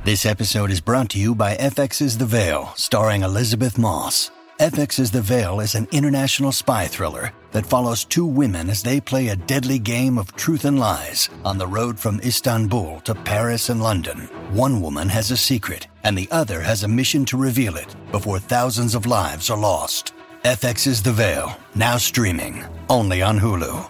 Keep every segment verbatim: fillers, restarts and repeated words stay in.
This episode is brought to you by F X's The Veil, starring Elizabeth Moss. F X's The Veil is an international spy thriller that follows two women as they play a deadly game of truth and lies on the road from Istanbul to Paris and London. One woman has a secret, and the other has a mission to reveal it before thousands of lives are lost. F X's The Veil, now streaming, only on Hulu.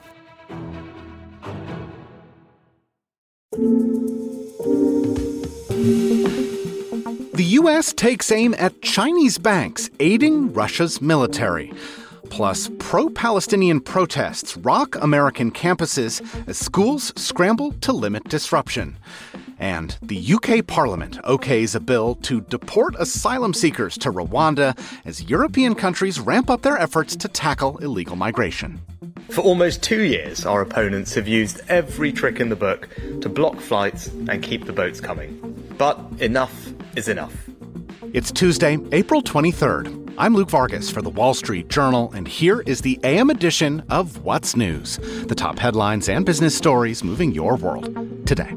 The U S takes aim at Chinese banks aiding Russia's military. Plus, pro-Palestinian protests rock American campuses as schools scramble to limit disruption. And the U K Parliament okays a bill to deport asylum seekers to Rwanda as European countries ramp up their efforts to tackle illegal migration. For almost two years, our opponents have used every trick in the book to block flights and keep the boats coming. But enough is enough. It's Tuesday, April twenty-third. I'm Luke Vargas for The Wall Street Journal, and here is the A M edition of What's News, the top headlines and business stories moving your world today.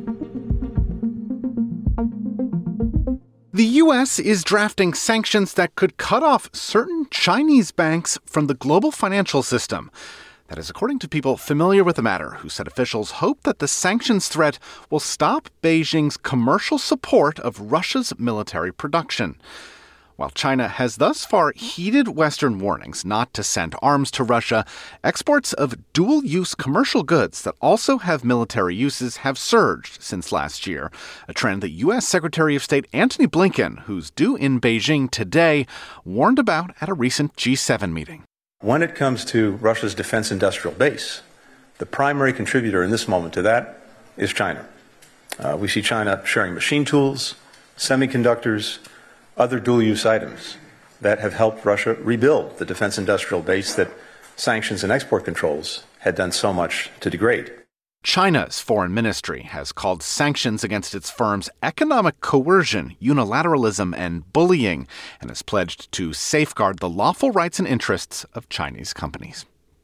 The U S is drafting sanctions that could cut off certain Chinese banks from the global financial system. That is according to people familiar with the matter, who said officials hope that the sanctions threat will stop Beijing's commercial support of Russia's military production. While China has thus far heeded Western warnings not to send arms to Russia, exports of dual-use commercial goods that also have military uses have surged since last year, a trend that U S Secretary of State Antony Blinken, who's due in Beijing today, warned about at a recent G seven meeting. When it comes to Russia's defense industrial base, the primary contributor in this moment to that is China. Uh, we see China sharing machine tools, semiconductors, other dual-use items that have helped Russia rebuild the defense industrial base that sanctions and export controls had done so much to degrade. China's foreign ministry has called sanctions against its firms economic coercion, unilateralism, and bullying, and has pledged to safeguard the lawful rights and interests of Chinese companies.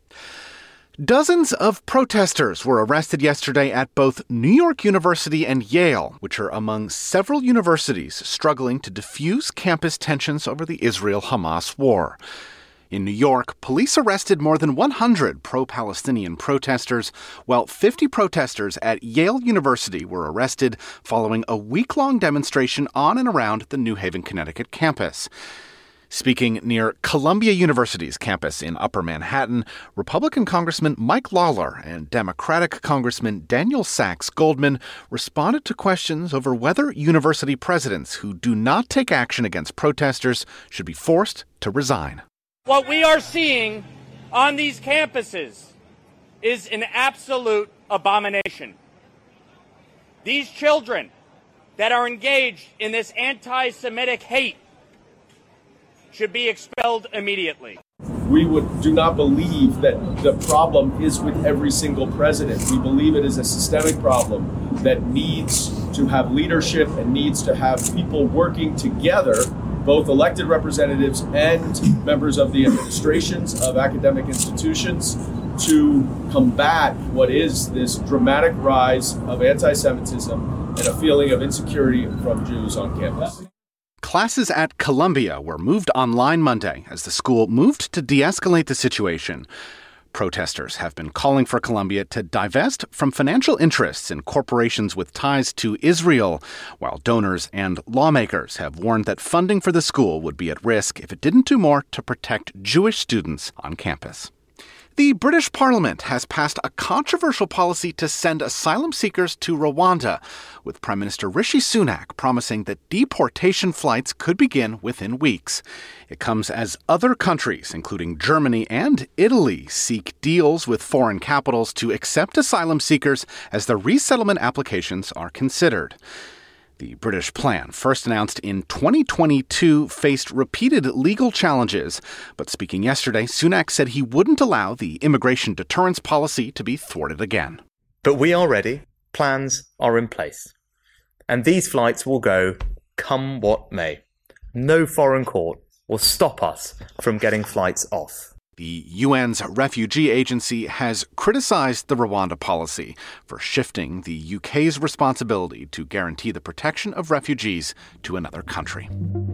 Dozens of protesters were arrested yesterday at both New York University and Yale, which are among several universities struggling to diffuse campus tensions over the Israel-Hamas war. In New York, police arrested more than one hundred pro-Palestinian protesters, while fifty protesters at Yale University were arrested following a week-long demonstration on and around the New Haven, Connecticut campus. Speaking near Columbia University's campus in Upper Manhattan, Republican Congressman Mike Lawler and Democratic Congressman Daniel Sachs Goldman responded to questions over whether university presidents who do not take action against protesters should be forced to resign. What we are seeing on these campuses is an absolute abomination. These children that are engaged in this anti-Semitic hate should be expelled immediately. We would do not believe that the problem is with every single president. We believe it is a systemic problem that needs to have leadership and needs to have people working together, both elected representatives and members of the administrations of academic institutions, to combat what is this dramatic rise of anti-Semitism and a feeling of insecurity from Jews on campus. Classes at Columbia were moved online Monday as the school moved to de-escalate the situation. Protesters have been calling for Columbia to divest from financial interests in corporations with ties to Israel, while donors and lawmakers have warned that funding for the school would be at risk if it didn't do more to protect Jewish students on campus. The British Parliament has passed a controversial policy to send asylum seekers to Rwanda, with Prime Minister Rishi Sunak promising that deportation flights could begin within weeks. It comes as other countries, including Germany and Italy, seek deals with foreign capitals to accept asylum seekers as their resettlement applications are considered. The British plan, first announced in twenty twenty-two, faced repeated legal challenges. But speaking yesterday, Sunak said he wouldn't allow the immigration deterrence policy to be thwarted again. But we are ready. Plans are in place. And these flights will go come what may. No foreign court will stop us from getting flights off. The U N's refugee agency has criticized the Rwanda policy for shifting the U K's responsibility to guarantee the protection of refugees to another country.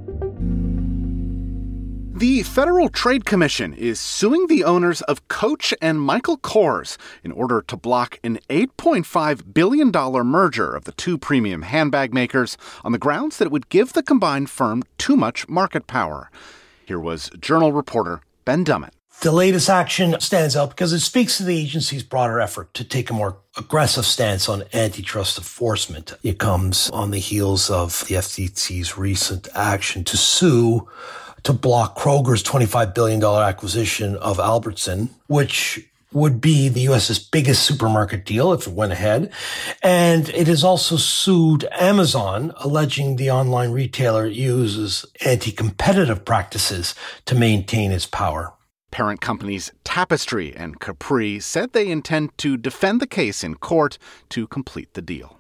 The Federal Trade Commission is suing the owners of Coach and Michael Kors in order to block an eight point five billion dollars merger of the two premium handbag makers on the grounds that it would give the combined firm too much market power. Here was Journal reporter Ben Dummett. The latest action stands out because it speaks to the agency's broader effort to take a more aggressive stance on antitrust enforcement. It comes on the heels of the F T C's recent action to sue to block Kroger's twenty-five billion dollars acquisition of Albertson, which would be the U S's biggest supermarket deal if it went ahead. And it has also sued Amazon, alleging the online retailer uses anti-competitive practices to maintain its power. Parent companies Tapestry and Capri said they intend to defend the case in court to complete the deal.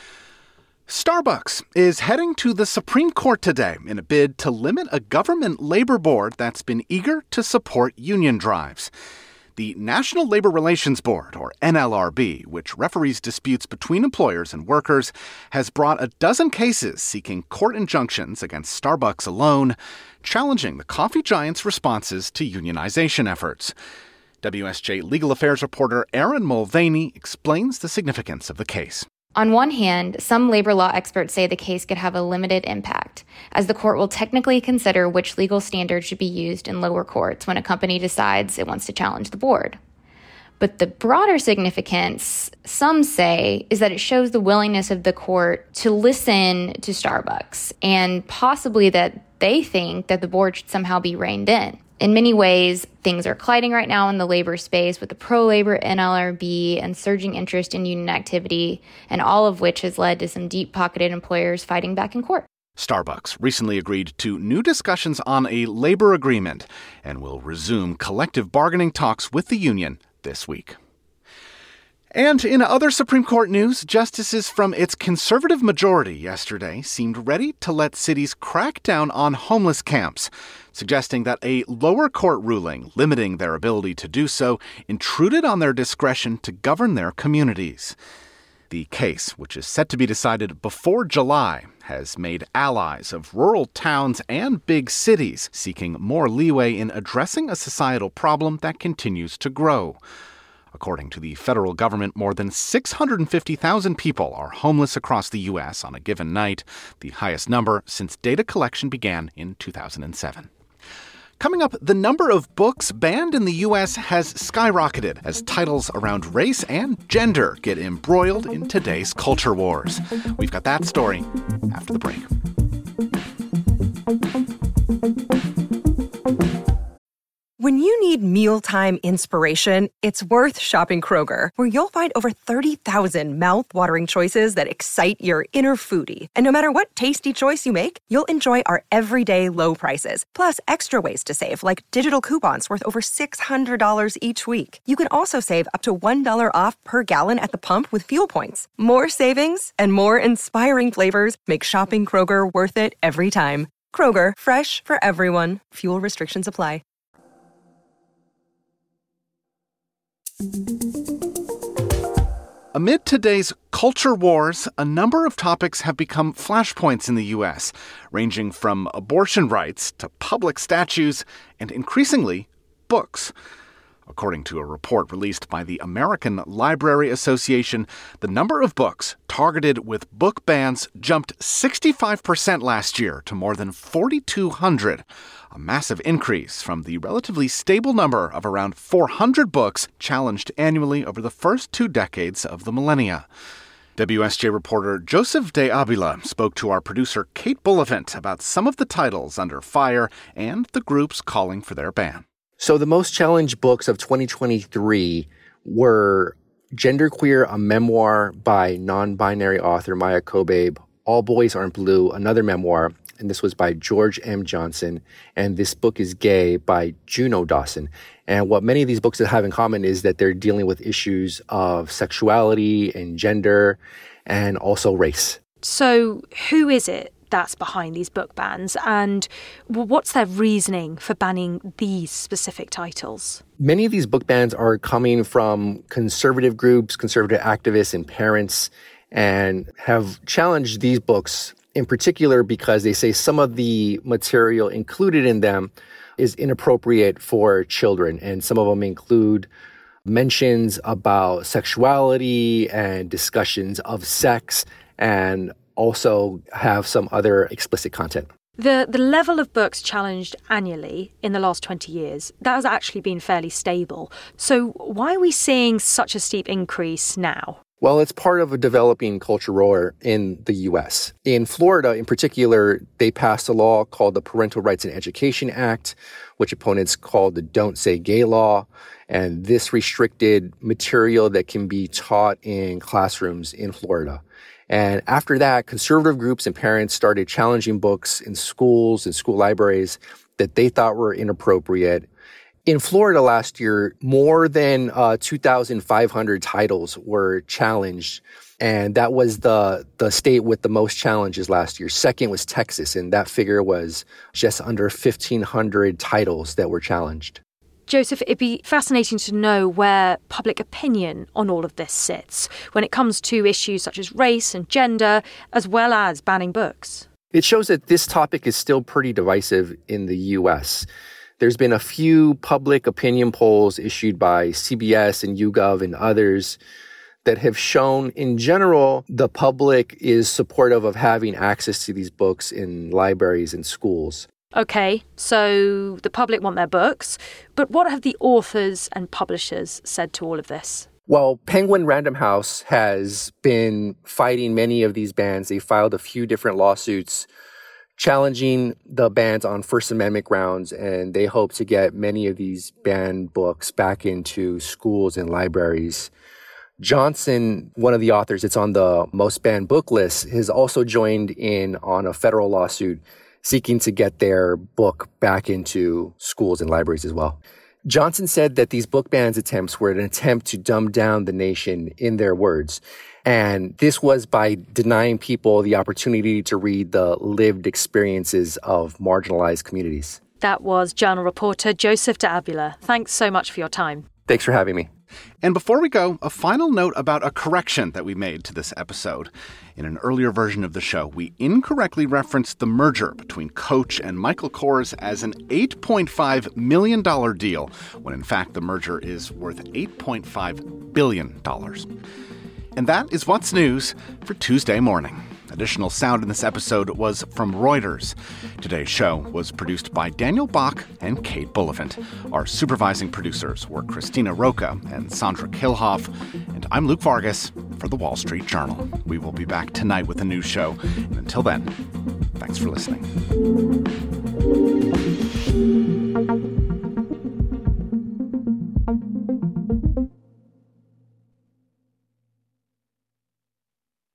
Starbucks is heading to the Supreme Court today in a bid to limit a government labor board that's been eager to support union drives. The National Labor Relations Board, or N L R B, which referees disputes between employers and workers, has brought a dozen cases seeking court injunctions against Starbucks alone, challenging the coffee giant's responses to unionization efforts. W S J legal affairs reporter Erin Mulvaney explains the significance of the case. On one hand, some labor law experts say the case could have a limited impact, as the court will technically consider which legal standards should be used in lower courts when a company decides it wants to challenge the board. But the broader significance, some say, is that it shows the willingness of the court to listen to Starbucks, and possibly that they think that the board should somehow be reined in. In many ways, things are colliding right now in the labor space with the pro-labor N L R B and surging interest in union activity, and all of which has led to some deep-pocketed employers fighting back in court. Starbucks recently agreed to new discussions on a labor agreement and will resume collective bargaining talks with the union this week. And in other Supreme Court news, justices from its conservative majority yesterday seemed ready to let cities crack down on homeless camps, suggesting that a lower court ruling limiting their ability to do so intruded on their discretion to govern their communities. The case, which is set to be decided before July, has made allies of rural towns and big cities seeking more leeway in addressing a societal problem that continues to grow. According to the federal government, more than six hundred fifty thousand people are homeless across the U S on a given night, the highest number since data collection began in two thousand seven. Coming up, the number of books banned in the U S has skyrocketed as titles around race and gender get embroiled in today's culture wars. We've got that story after the break. When you need mealtime inspiration, it's worth shopping Kroger, where you'll find over thirty thousand mouth-watering choices that excite your inner foodie. And no matter what tasty choice you make, you'll enjoy our everyday low prices, plus extra ways to save, like digital coupons worth over six hundred dollars each week. You can also save up to one dollar off per gallon at the pump with fuel points. More savings and more inspiring flavors make shopping Kroger worth it every time. Kroger, fresh for everyone. Fuel restrictions apply. Amid today's culture wars, a number of topics have become flashpoints in the U S, ranging from abortion rights to public statues and increasingly books. According to a report released by the American Library Association, the number of books targeted with book bans jumped sixty-five percent last year to more than forty-two hundred, a massive increase from the relatively stable number of around four hundred books challenged annually over the first two decades of the millennia. W S J reporter Joseph de Avila spoke to our producer Kate Bullivant about some of the titles under fire and the groups calling for their ban. So the most challenged books of twenty twenty-three were Genderqueer, a memoir by non-binary author Maya Kobabe, All Boys Aren't Blue, another memoir, and this was by George M. Johnson, and This Book is Gay by Juno Dawson. And what many of these books have in common is that they're dealing with issues of sexuality and gender and also race. So who is it that's behind these book bans? And what's their reasoning for banning these specific titles? Many of these book bans are coming from conservative groups, conservative activists and parents, and have challenged these books in particular because they say some of the material included in them is inappropriate for children. And some of them include mentions about sexuality and discussions of sex, and also have some other explicit content. The the level of books challenged annually in the last twenty years, that has actually been fairly stable. So why are we seeing such a steep increase now? Well, it's part of a developing culture war in the U S. In Florida, in particular, they passed a law called the Parental Rights in Education Act, which opponents called the Don't Say Gay law. And this restricted material that can be taught in classrooms in Florida. And after that, conservative groups and parents started challenging books in schools and school libraries that they thought were inappropriate. In Florida last year, more than uh, two thousand five hundred titles were challenged. And that was the, the state with the most challenges last year. Second was Texas, and that figure was just under fifteen hundred titles that were challenged. Joseph, it'd be fascinating to know where public opinion on all of this sits when it comes to issues such as race and gender, as well as banning books. It shows that this topic is still pretty divisive in the U S. There's been a few public opinion polls issued by C B S and YouGov and others that have shown, in general, the public is supportive of having access to these books in libraries and schools. OK, so the public want their books, but what have the authors and publishers said to all of this? Well, Penguin Random House has been fighting many of these bans. They filed a few different lawsuits challenging the bans on First Amendment grounds, and they hope to get many of these banned books back into schools and libraries. Johnson, one of the authors, it's on the most banned book list, has also joined in on a federal lawsuit seeking to get their book back into schools and libraries as well. Johnson said that these book bans attempts were an attempt to dumb down the nation, in their words. And this was by denying people the opportunity to read the lived experiences of marginalized communities. That was journal reporter Joseph de Avila. Thanks so much for your time. Thanks for having me. And before we go, a final note about a correction that we made to this episode. In an earlier version of the show, we incorrectly referenced the merger between Coach and Michael Kors as an eight point five million dollars deal, when in fact the merger is worth eight point five billion dollars. And that is what's news for Tuesday morning. Additional sound in this episode was from Reuters. Today's show was produced by Daniel Bach and Kate Bullivant. Our supervising producers were Christina Roca and Sandra Kilhoff. And I'm Luke Vargas for The Wall Street Journal. We will be back tonight with a new show. And until then, thanks for listening.